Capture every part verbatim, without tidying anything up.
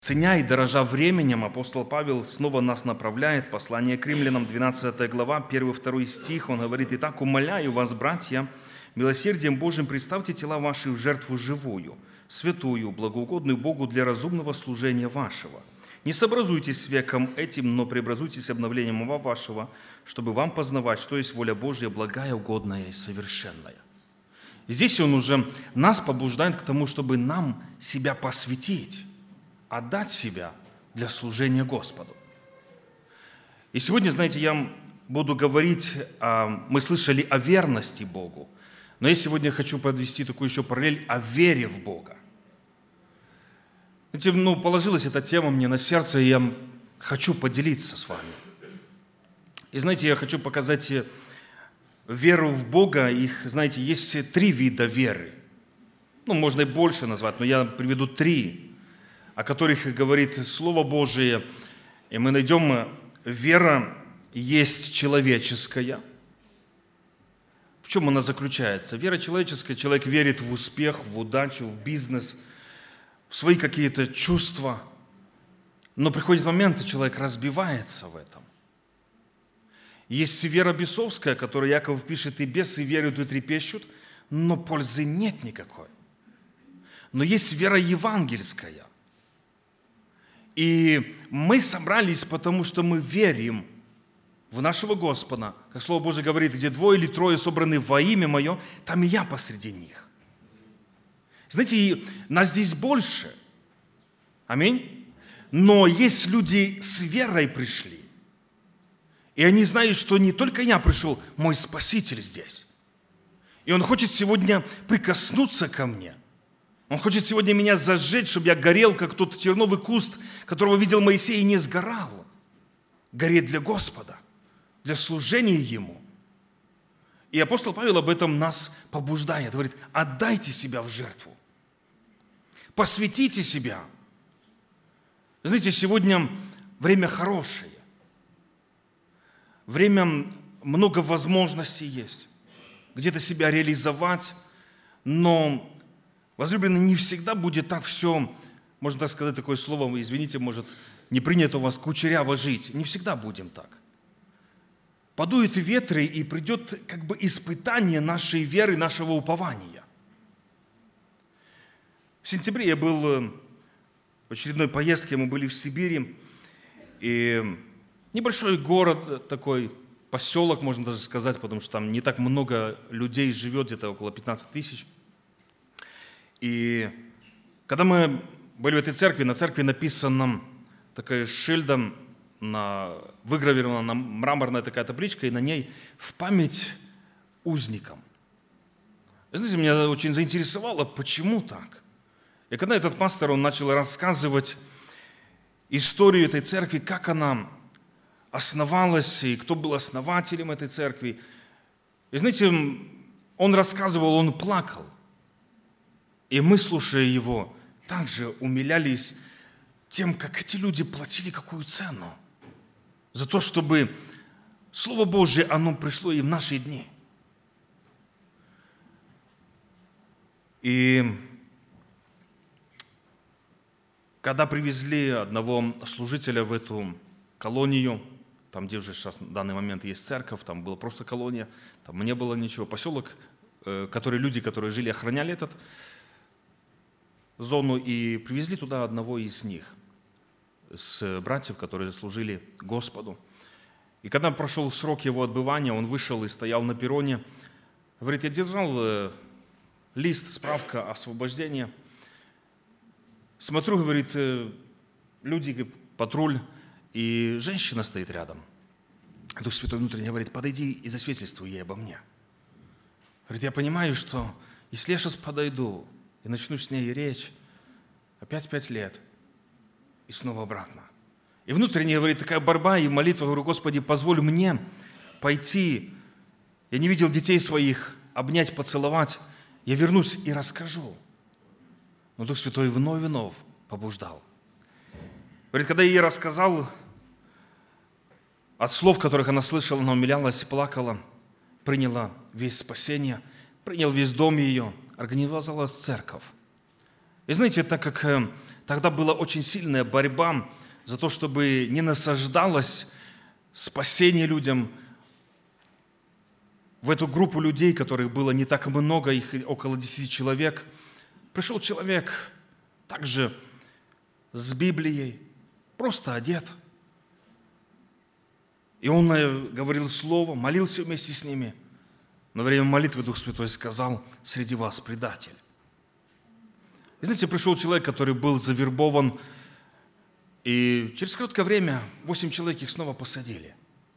Ценя и дорожа временем, апостол Павел снова нас направляет. Послание к римлянам, двенадцатая глава, первый-второй стих. Он говорит: «Итак, умоляю вас, братья, милосердием Божьим представьте тела ваши в жертву живую, святую, благоугодную Богу для разумного служения вашего. Не сообразуйтесь с веком этим, но преобразуйтесь обновлением ума вашего, чтобы вам познавать, что есть воля Божья, благая, угодная и совершенная». И здесь он уже нас побуждает к тому, чтобы нам себя посвятить, отдать себя для служения Господу. И сегодня, знаете, я буду говорить, мы слышали о верности Богу, но я сегодня хочу подвести такую еще параллель о вере в Бога. Знаете, ну, положилась эта тема мне на сердце, и я хочу поделиться с вами. И знаете, я хочу показать веру в Бога. Их, знаете, есть три вида веры. Ну, можно и больше назвать, но я приведу три, о которых говорит Слово Божие. И мы найдем, вера есть человеческая. В чем она заключается? Вера человеческая, человек верит в успех, в удачу, в бизнес, в свои какие-то чувства. Но приходит момент, и человек разбивается в этом. Есть вера бесовская, которую Яков пишет: «И бесы веруют и трепещут, но пользы нет никакой». Но есть вера евангельская. И мы собрались, потому что мы верим в нашего Господа. Как Слово Божие говорит: где двое или трое собраны во имя Мое, там и я посреди них. Знаете, нас здесь больше. Аминь. Но есть люди с верой пришли. И они знают, что не только я пришел, мой Спаситель здесь. И Он хочет сегодня прикоснуться ко мне. Он хочет сегодня меня зажечь, чтобы я горел, как тот терновый куст, которого видел Моисей, и не сгорал. Гореть для Господа, для служения Ему. И апостол Павел об этом нас побуждает. Говорит: отдайте себя в жертву. Посвятите себя. Знаете, сегодня время хорошее. Время, много возможностей есть. Где-то себя реализовать. Но, возлюбленный, не всегда будет так все, можно так сказать, такое слово, извините, может, не принято у вас кучеряво жить. Не всегда будем так. Подуют ветры, и придет как бы испытание нашей веры, нашего упования. В сентябре я был в очередной поездке, мы были в Сибири, и небольшой город такой, поселок, можно даже сказать, потому что там не так много людей живет, где-то около пятнадцать тысяч. И когда мы были в этой церкви, на церкви написано такая шильдом, на, выгравирована на мраморная такая табличка, и на ней «В память узникам». И, знаете, меня очень заинтересовало, почему так. И когда этот пастор, он начал рассказывать историю этой церкви, как она основалась, и кто был основателем этой церкви. И знаете, он рассказывал, он плакал. И мы, слушая его, также умилялись тем, как эти люди платили какую цену за то, чтобы Слово Божие, оно пришло и в наши дни. И когда привезли одного служителя в эту колонию, там, где уже сейчас в данный момент есть церковь, там была просто колония, там не было ничего. Поселок, который люди, которые жили, охраняли этот зону, и привезли туда одного из них, с братьев, которые служили Господу. И когда прошел срок его отбывания, он вышел и стоял на перроне. Говорит: я держал лист, справка освобождения. Смотрю, говорит, люди, патруль, и женщина стоит рядом. Дух Святой внутренне говорит: подойди и засвидетельствуй ей обо мне. Говорит: я понимаю, что если я сейчас подойду и начну с ней речь, опять пять лет, и снова обратно. И внутренне, говорит, такая борьба и молитва. Говорю: Господи, позволь мне пойти. Я не видел детей своих, обнять, поцеловать. Я вернусь и расскажу. Но Дух Святой вновь и вновь побуждал. Говорит, когда я ей рассказал от слов, которых она слышала, она умилялась, плакала, приняла весь спасение, принял весь дом ее, организовалась церковь. И знаете, так как э, тогда была очень сильная борьба за то, чтобы не насаждалось спасение людям, в эту группу людей, которых было не так много, их около десяти человек, пришел человек также с Библией, просто одет. И он говорил слово, молился вместе с ними. Но во время молитвы Дух Святой сказал: среди вас предатель. И знаете, пришел человек, который был завербован, и через короткое время восемь человек их снова посадили.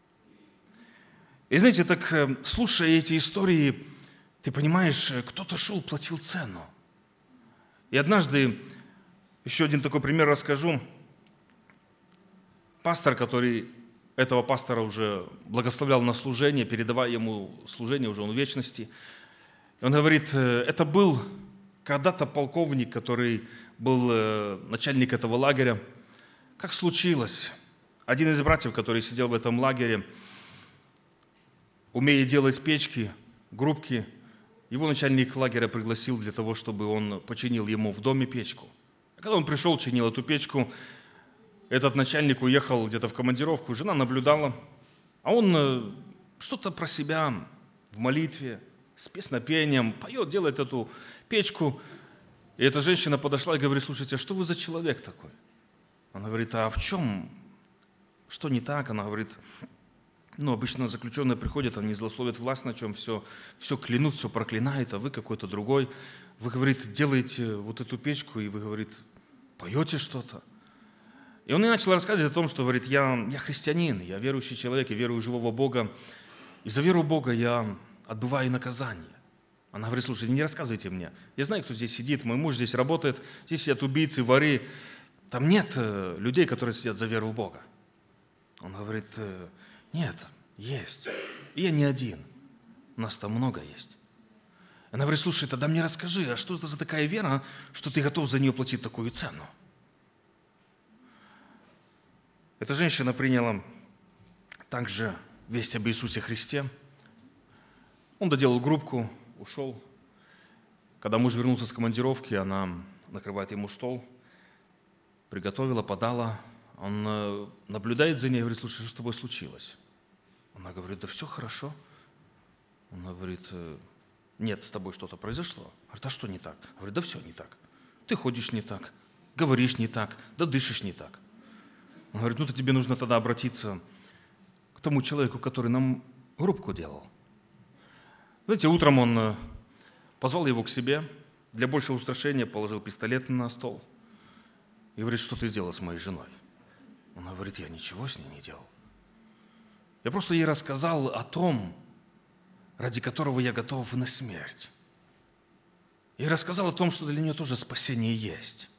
И знаете, так слушая эти истории, ты понимаешь, кто-то шел, платил цену. И однажды, еще один такой пример расскажу. Пастор, который этого пастора уже благословлял на служение, передавая ему служение, уже он в вечности. И он говорит, это был когда-то полковник, который был начальник этого лагеря. Как случилось? Один из братьев, который сидел в этом лагере, умея делать печки, грубки, его начальник лагеря пригласил для того, чтобы он починил ему в доме печку. А когда он пришел, чинил эту печку, этот начальник уехал где-то в командировку, жена наблюдала, а он что-то про себя в молитве, с песнопением поет, делает эту печку. И эта женщина подошла и говорит: слушайте, а что вы за человек такой? Она говорит: а в чем, что не так? Она говорит: ну, обычно заключенные приходят, они злословят власть, на чем все, все клянут, все проклинают, а вы какой-то другой. Вы, говорит, делаете вот эту печку, и вы, говорит, поете что-то. И он и начал рассказывать о том, что, говорит, я, я христианин, я верующий человек, я верую в живого Бога, и за веру в Бога я отбываю наказание. Она говорит: слушайте, не рассказывайте мне. Я знаю, кто здесь сидит, мой муж здесь работает, здесь сидят убийцы, воры. Там нет людей, которые сидят за веру в Бога. Он говорит: нет, есть. И я не один. Нас там много есть. Она говорит: слушай, тогда мне расскажи, а что это за такая вера, что ты готов за нее платить такую цену? Эта женщина приняла также весть об Иисусе Христе. Он доделал грубку, ушел. Когда муж вернулся с командировки, она накрывает ему стол, приготовила, подала. Он наблюдает за ней и говорит: слушай, что с тобой случилось? Она говорит: да все хорошо. Он говорит: нет, с тобой что-то произошло. Говорит: а что не так? Говорит: да все не так. Ты ходишь не так, говоришь не так, да дышишь не так. Он говорит: ну, то тебе нужно тогда обратиться к тому человеку, который нам грубку делал. Знаете, утром он позвал его к себе, для большего устрашения положил пистолет на стол и говорит: что ты сделал с моей женой? Он говорит: я ничего с ней не делал. Я просто ей рассказал о том, ради которого я готов на смерть. И рассказал о том, что для нее тоже спасение есть.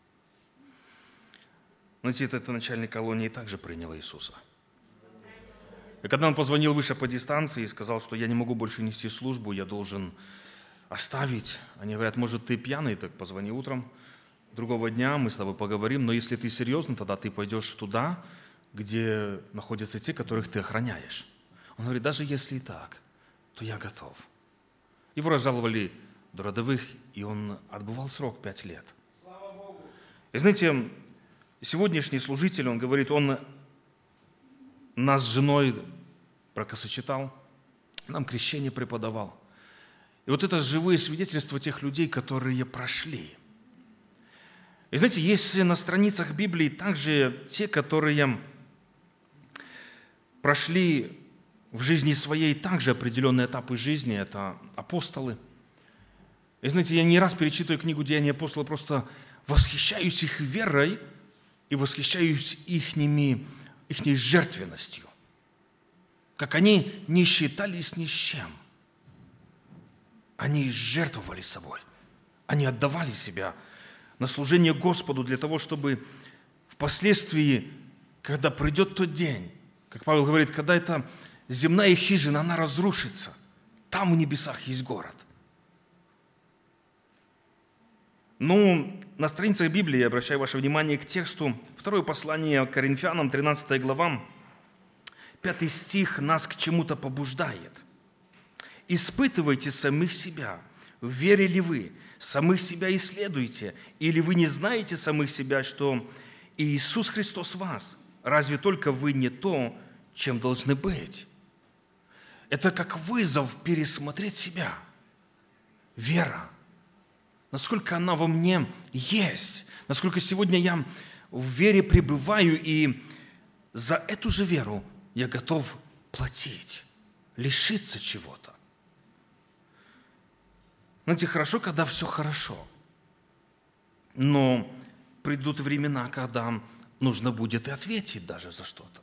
Знаете, этот начальник колонии также принял Иисуса. И когда он позвонил выше по дистанции и сказал, что я не могу больше нести службу, я должен оставить. Они говорят: может, ты пьяный, так позвони утром. Другого дня мы с тобой поговорим, но если ты серьезно, тогда ты пойдешь туда, где находятся те, которых ты охраняешь. Он говорит: даже если и так, то я готов. Его разжаловали до родовых, и он отбывал срок пять лет. И знаете, сегодняшний служитель, он говорит, он нас с женой бракосочетал, нам крещение преподавал. И вот это живые свидетельства тех людей, которые прошли. И знаете, есть на страницах Библии также те, которые прошли в жизни своей также определенные этапы жизни, это апостолы. И знаете, я не раз перечитываю книгу «Деяния апостола», просто восхищаюсь их верой и восхищаюсь ихними, ихней жертвенностью. Как они не считались ни с чем. Они жертвовали собой. Они отдавали себя на служение Господу для того, чтобы впоследствии, когда придет тот день, как Павел говорит, когда эта земная хижина, она разрушится, там в небесах есть город. Ну, на страницах Библии я обращаю ваше внимание к тексту второе послание Коринфянам, тринадцатая глава, пятый стих нас к чему-то побуждает. «Испытывайте самих себя, верили ли вы, Самых себя исследуйте. Или вы не знаете самых себя, что Иисус Христос в вас? Разве только вы не то, чем должны быть? Это как вызов пересмотреть себя. Вера. Насколько она во мне есть. Насколько сегодня я в вере пребываю, и за эту же веру я готов платить, лишиться чего-то. Знаете, хорошо, когда все хорошо. Но придут времена, когда нужно будет и ответить даже за что-то.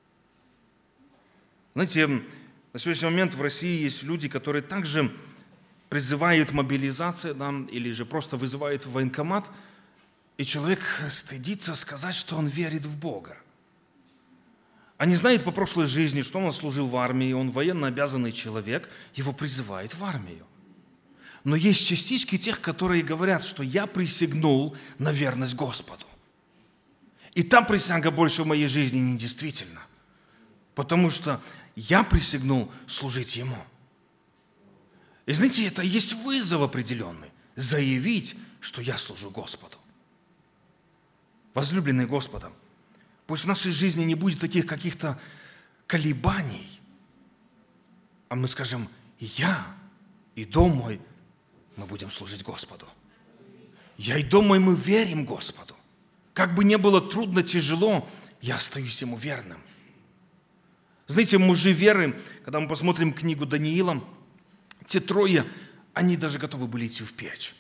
Знаете, на сегодняшний момент в России есть люди, которые также призывают мобилизацию, да, или же просто вызывают в военкомат, и человек стыдится сказать, что он верит в Бога. А не знает по прошлой жизни, что он служил в армии, он военно обязанный человек, его призывают в армию. Но есть частички тех, которые говорят, что я присягнул на верность Господу. И та присяга больше в моей жизни не действительна, потому что я присягнул служить Ему. И знаете, это есть вызов определенный, заявить, что я служу Господу. Возлюбленные Господом, пусть в нашей жизни не будет таких каких-то колебаний, а мы скажем, я и дом мой, мы будем служить Господу. Я и дом мой, мы верим Господу. Как бы ни было трудно, тяжело, я остаюсь Ему верным. Знаете, мужи веры, когда мы посмотрим книгу Даниила, те трое, они даже готовы были идти в печь.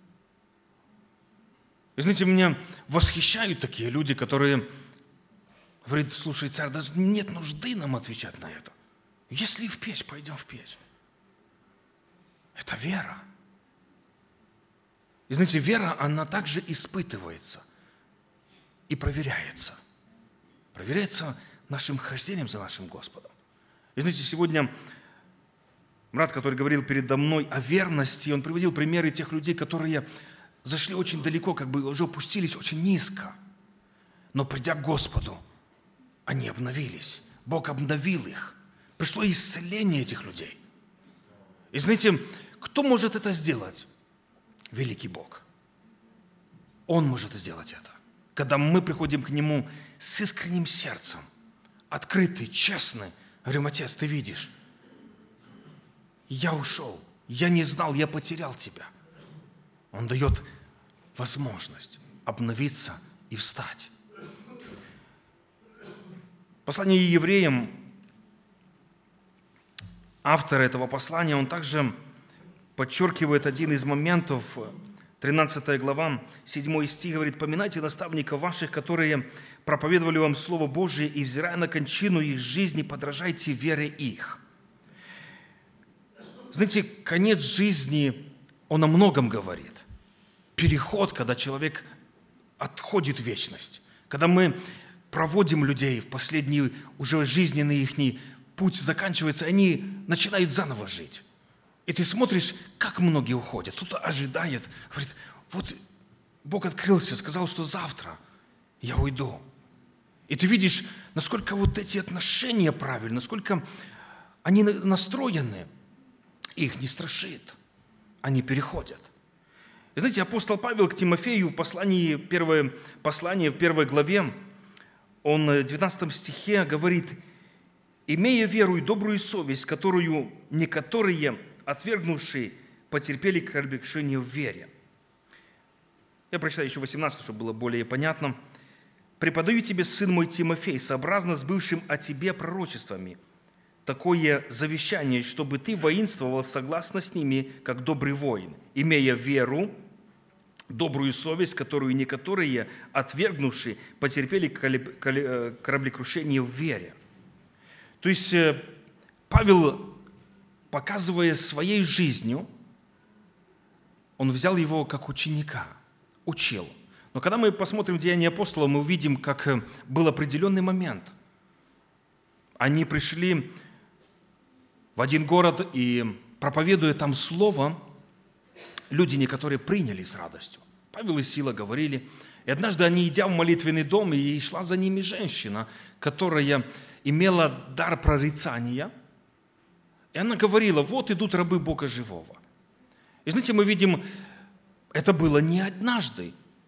И знаете, меня восхищают такие люди, которые говорят, слушай, царь, даже нет нужды нам отвечать на это. Если в печь, пойдем в печь. Это вера. И знаете, вера, она также испытывается и проверяется. Проверяется нашим хождением за нашим Господом. И знаете, сегодня брат, который говорил передо мной о верности, он приводил примеры тех людей, которые зашли очень далеко, как бы уже опустились очень низко. Но придя к Господу, они обновились. Бог обновил их. Пришло исцеление этих людей. И знаете, кто может это сделать? Великий Бог. Он может сделать это. Когда мы приходим к Нему с искренним сердцем, открытый, честный, говорим, Отец, Ты видишь, я ушел, я не знал, я потерял Тебя. Он дает возможность обновиться и встать. Послание евреям, автор этого послания, он также подчеркивает один из моментов, тринадцатая глава, седьмой стих, говорит, «Поминайте наставников ваших, которые проповедовали вам Слово Божие, и, взирая на кончину их жизни, подражайте вере их». Знаете, конец жизни, он о многом говорит. Переход, когда человек отходит в вечность, когда мы проводим людей в последний уже жизненный их путь заканчивается, они начинают заново жить. И ты смотришь, как многие уходят. Кто-то ожидает, говорит, вот Бог открылся, сказал, что завтра я уйду. И ты видишь, насколько вот эти отношения правильны, насколько они настроены. Их не страшит. Они переходят. И знаете, апостол Павел к Тимофею в послании, первое послание в первой главе, он в девятнадцатом стихе говорит, «Имея веру и добрую совесть, которую некоторые, отвергнувшие, потерпели кораблекрушение в вере». Я прочитаю еще восемнадцатый, чтобы было более понятно. «Преподаю тебе, сын мой Тимофей, сообразно с бывшим о тебе пророчествами, такое завещание, чтобы ты воинствовал согласно с ними, как добрый воин, имея веру, добрую совесть, которую некоторые, отвергнувшие, потерпели кораблекрушение в вере». То есть Павел, показывая своей жизнью, он взял его как ученика, учил. Но когда мы посмотрим Деяния апостолов, мы увидим, как был определенный момент. Они пришли в один город, и, проповедуя там слово, люди некоторые приняли с радостью. Павел и Сила говорили. И однажды они, идя в молитвенный дом, и шла за ними женщина, которая имела дар прорицания. И она говорила, вот идут рабы Бога живого. И знаете, мы видим Это было не однажды.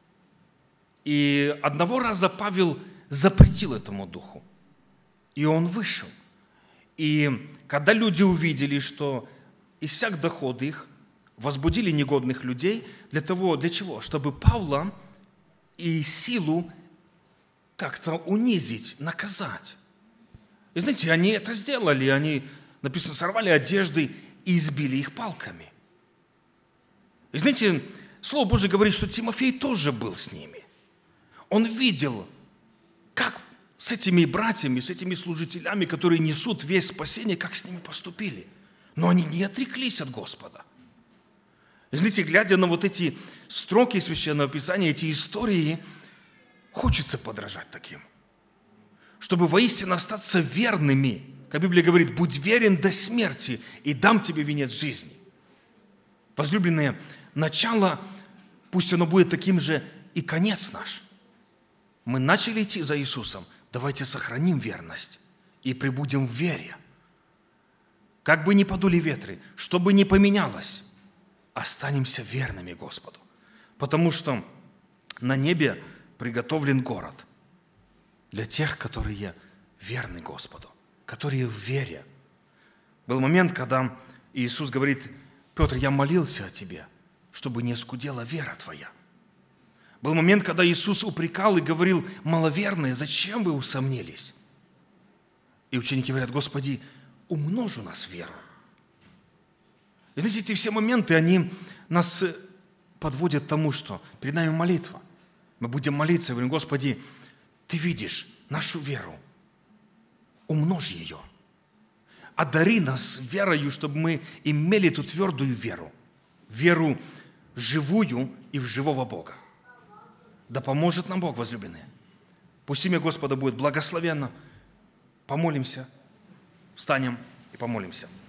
И одного раза Павел запретил этому духу. И он вышел. И когда люди увидели, что иссяк доход их, возбудили негодных людей, для того, для чего? Чтобы Павла и силу как-то унизить, наказать. И знаете, они это сделали, они, написано, сорвали одежды и избили их палками. И знаете, Слово Божие говорит, что Тимофей тоже был с ними. Он видел, как с этими братьями, с этими служителями, которые несут весть спасения, как с ними поступили. Но они не отреклись от Господа. И знаете, глядя на вот эти строки Священного Писания, эти истории, хочется подражать таким. Чтобы воистину остаться верными. Как Библия говорит, будь верен до смерти, и дам тебе венец жизни. Возлюбленные, начало, пусть оно будет таким же, и конец наш. Мы начали идти за Иисусом, давайте сохраним верность и пребудем в вере. Как бы ни подули ветры, что бы ни поменялось, останемся верными Господу. Потому что на небе приготовлен город для тех, которые верны Господу, которые в вере. Был момент, когда Иисус говорит: Петр, я молился о тебе, чтобы не оскудела вера твоя. Был момент, когда Иисус упрекал и говорил: маловерные, зачем вы усомнились? И ученики говорят: Господи, умножь у нас веру. И знаете, эти все моменты, они нас подводят к тому, что перед нами молитва. Мы будем молиться и говорим: Господи, Ты видишь нашу веру, умножь ее. Одари нас верою, чтобы мы имели эту твердую веру. Веру живую и в живого Бога. Да поможет нам Бог, возлюбленные. Пусть имя Господа будет благословенно. Помолимся, встанем и помолимся.